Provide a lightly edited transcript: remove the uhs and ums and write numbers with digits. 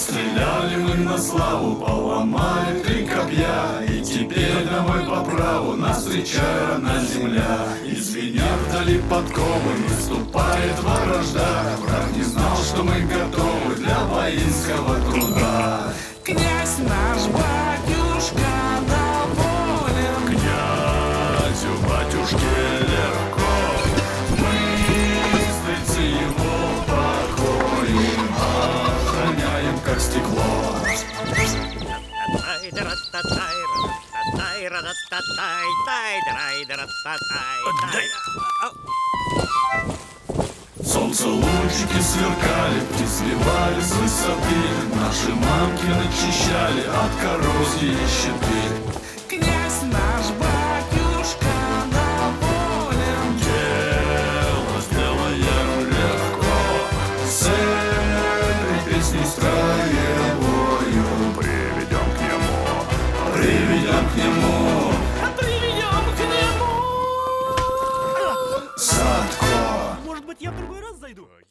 Постреляли мы на славу, поломали 3 копья, и теперь домой по праву нас встречает родная земля. Извиня вдали подковы, наступает вражда. Враг не знал, что мы готовы для воинского труда. Князь наш батюшка доволен, Князю, батюшке легко, мы стрельцы его покоим, охраняем как стекло. Солнце лучики сверкали, призливали с высоты. Наши мамки начищали от коррозии щиты. князь наш батюшка доволен. Дело сделаем легко, с этой песней строевою приведем к нему, приведем к нему. Приведем к нему. Садко. Может быть, я в другой раз зайду?